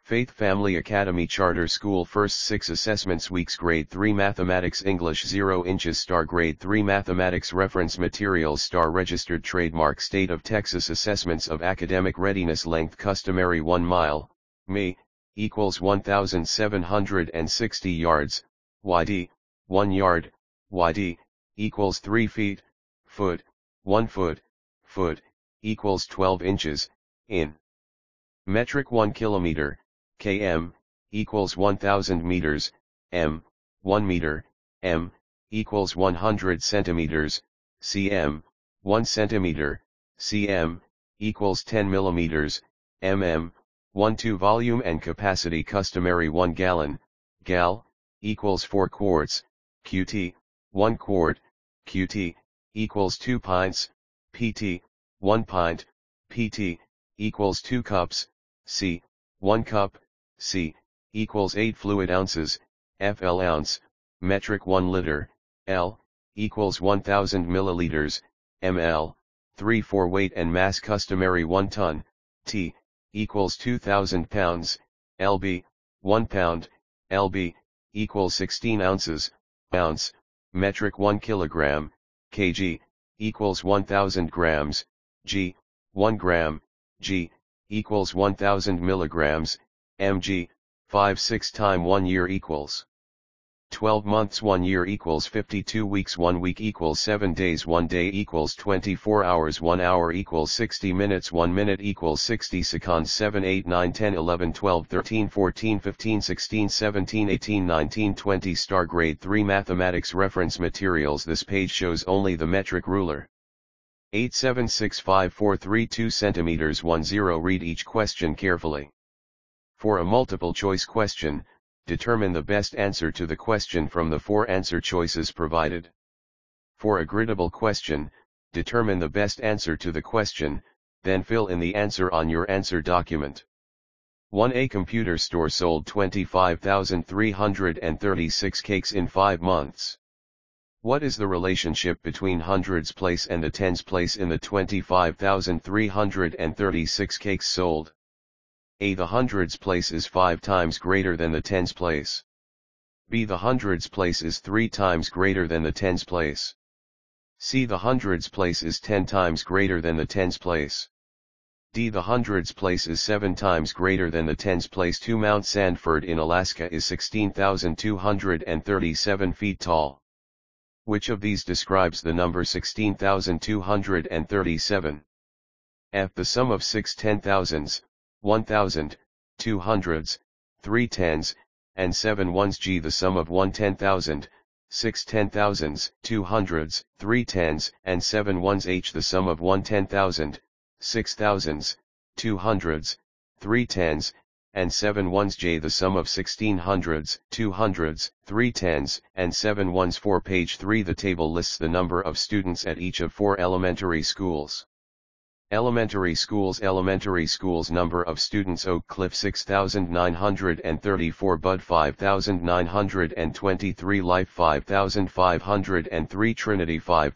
Faith Family Academy Charter School First 6 Assessments Weeks Grade 3 Mathematics English 0 inches Grade 3 Mathematics Reference Materials Registered Trademark State of Texas Assessments of Academic Readiness Length Customary 1 mile, mi, equals 1,760 yards, yd, 1 yard, yd, equals 3 feet, foot, 1 foot, foot, equals 12 inches, in. Metric 1 kilometer, km, equals 1000 meters, m, 1 meter, m, equals 100 centimeters, cm, 1 centimeter, cm, equals 10 millimeters, mm, 1 2 volume and capacity customary 1 gallon, gal, equals 4 quarts, qt, 1 quart, qt, equals 2 pints, pt, 1 pint, pt, equals 2 cups, c, 1 cup, c, equals 8 fluid ounces, fl ounce, metric 1 liter, l, equals 1000 milliliters, ml, 3 4 weight and mass customary 1 ton, t, equals 2000 pounds, lb, 1 pound, lb, equals 16 ounces, ounce, metric 1 kilogram, kg, equals 1000 grams, g, 1 gram, g, equals 1000 milligrams, mg, 5 6 time 1 year equals 12 months 1 year equals 52 weeks 1 week equals 7 days 1 day equals 24 hours 1 hour equals 60 minutes 1 minute equals 60 seconds 7 8 9 10 11 12 13 14 15 16 17 18 19 20 Grade 3 Mathematics Reference Materials. This page shows only the metric ruler. 8765432 centimeters 10. Read each question carefully. For a multiple choice question, determine the best answer to the question from the 4 answer choices provided. For a griddable question, determine the best answer to the question, then fill in the answer on your answer document. 1. A computer store sold 25,336 cakes in 5 months. What is the relationship between hundreds place and the tens place in the 25,336 cakes sold? A. The hundreds place is 5 times greater than the tens place. B. The hundreds place is 3 times greater than the tens place. C. The hundreds place is 10 times greater than the tens place. D. The hundreds place is 7 times greater than the tens place. 2. Mount Sanford in Alaska is 16,237 feet tall. Which of these describes the number 16,237? F. The sum of 6 10,000s, 1,000, 200s, 3 tens, and 7 ones. G. The sum of 1 10,000, 6 10,000s, 200s, 3 tens, and 7 ones. H. The sum of 1 10,000, 6,000s, 200s, 3 tens, and 7 ones. J. The sum of 1600s, 200s, 3 tens, and 7 ones. 4. Page 3. The table lists the number of students at each of 4 elementary schools. Elementary schools number of students: Oak Cliff 6,934, Bud 5,923, Life 5,503, Trinity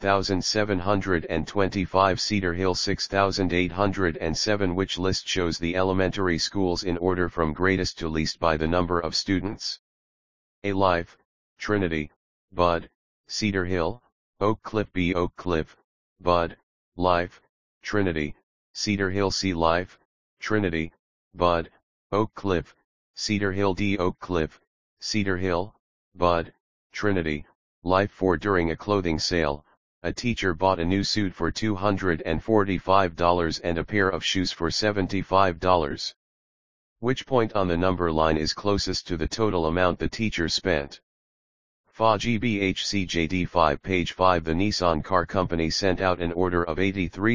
5,725, Cedar Hill 6,807. Which list shows the elementary schools in order from greatest to least by the number of students? A. Life, Trinity, Bud, Cedar Hill, Oak Cliff. B. Oak Cliff, Bud, Life, Trinity, Cedar Hill. C. Life, Trinity, Bud, Oak Cliff, Cedar Hill. D. Oak Cliff, Cedar Hill, Bud, Trinity, Life. 4. During a clothing sale, a teacher bought a new suit for $245 and a pair of shoes for $75. Which point on the number line is closest to the total amount the teacher spent? FA GBHCJD 5. Page 5. The Nissan Car Company sent out an order of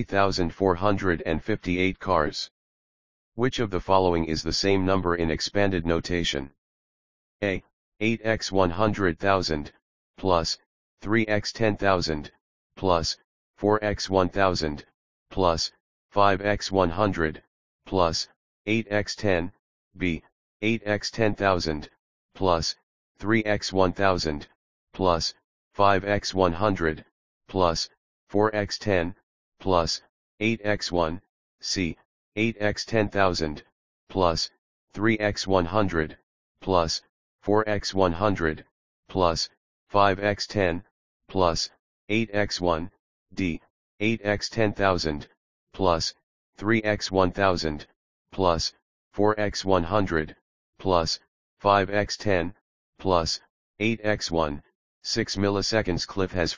83,458 cars. Which of the following is the same number in expanded notation? A. 8x 100,000, plus, 3x 10,000, plus, 4x 1,000, plus, 5x 100, plus, 8x 10, B. 8x 10,000, plus, 3x 1000, plus, 5x 100, plus, 4x 10, plus, 8x 1, c, 8x 10,000, plus, 3x100, plus, 4x100, plus, 5x10, plus, 8x1, d, 8x10,000, plus, 3x1000, plus, 4x100, plus, 5x10, plus, 8x1, 6 milliseconds. Cliff has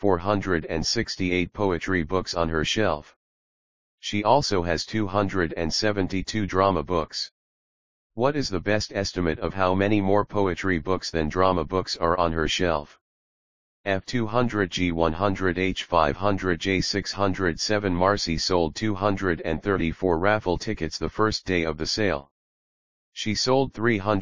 468 poetry books on her shelf. She also has 272 drama books. What is the best estimate of how many more poetry books than drama books are on her shelf? F200 G100 H500 J607. Marcy sold 234 raffle tickets the first day of the sale. She sold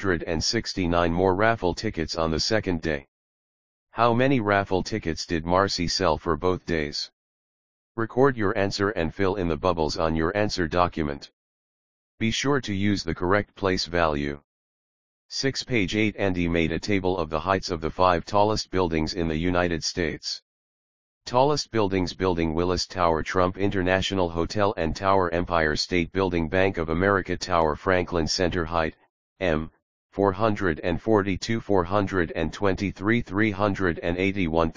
369 more raffle tickets on the second day. How many raffle tickets did Marcy sell for both days? Record your answer and fill in the bubbles on your answer document. Be sure to use the correct place value. 6. Page 8. Andy made a table of the heights of the 5 tallest buildings in the United States. Tallest buildings: Building Willis Tower, Trump International Hotel and Tower, Empire State Building, Bank of America Tower, Franklin Center. Height, m, 442, 423, 381,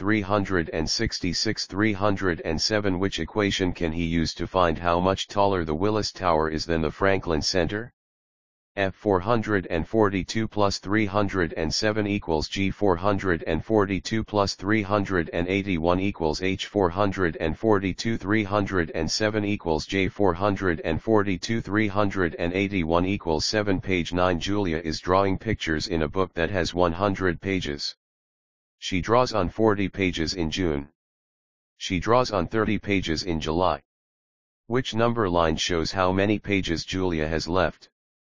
366, 307. Which equation can he use to find how much taller the Willis Tower is than the Franklin Center? F 442 plus 307 equals G 442 plus 381 equals H 442, 307 equals J 442, 381 equals 7. Page 9. Julia is drawing pictures in a book that has 100 pages. She draws on 40 pages in June. She draws on 30 pages in July. Which number line shows how many pages Julia has left?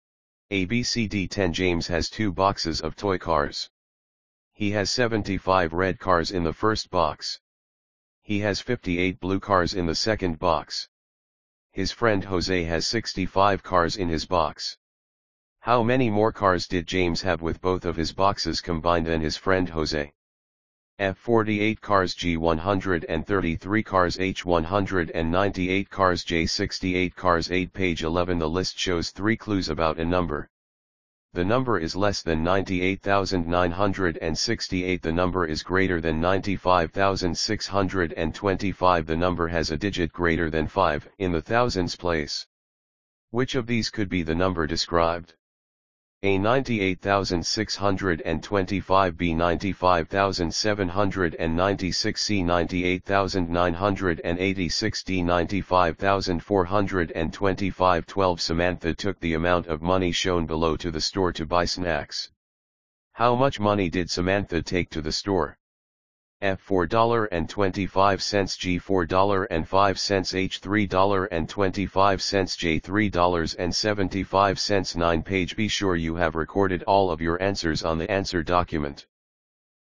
ABCD 10. James has 2 boxes of toy cars. He has 75 red cars in the first box. He has 58 blue cars in the second box. His friend Jose has 65 cars in his box. How many more cars did James have with both of his boxes combined than his friend Jose? F 48 cars, G 133 cars, H 198 cars, J 68 cars. 8. Page 11. The list shows 3 clues about a number. The number is less than 98,968. The number is greater than 95,625. The number has a digit greater than 5 in the thousands place. Which of these could be the number described? A 98,625, B 95,796, C 98,986, D 95,425. 12. Samantha took the amount of money shown below to the store to buy snacks. How much money did Samantha take to the store? F $4.25, G $4.05, H $3.25, J $3.75. 9. Page. Be sure you have recorded all of your answers on the answer document.